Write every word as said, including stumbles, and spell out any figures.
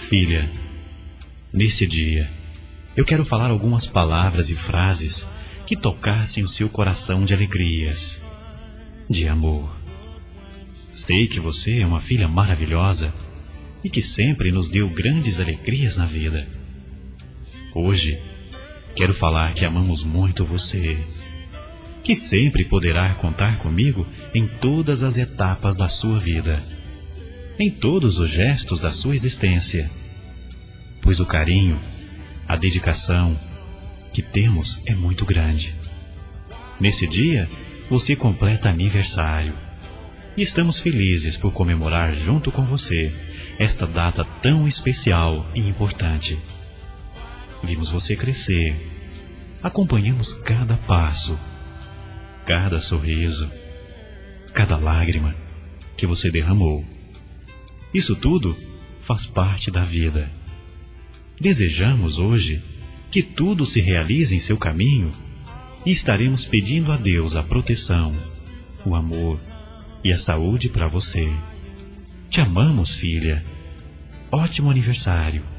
Filha, nesse dia, eu quero falar algumas palavras e frases que tocassem o seu coração de alegrias, de amor. Sei que você é uma filha maravilhosa e que sempre nos deu grandes alegrias na vida. Hoje, quero falar que amamos muito você, que sempre poderá contar comigo em todas as etapas da sua vida, em todos os gestos da sua existência, pois o carinho, a dedicação que temos é muito grande. Nesse dia, você completa aniversário e estamos felizes por comemorar junto com você esta data tão especial e importante. Vimos você crescer, acompanhamos cada passo, cada sorriso, cada lágrima que você derramou. Isso tudo faz parte da vida. Desejamos hoje que tudo se realize em seu caminho e estaremos pedindo a Deus a proteção, o amor e a saúde para você. Te amamos, filha. Ótimo aniversário.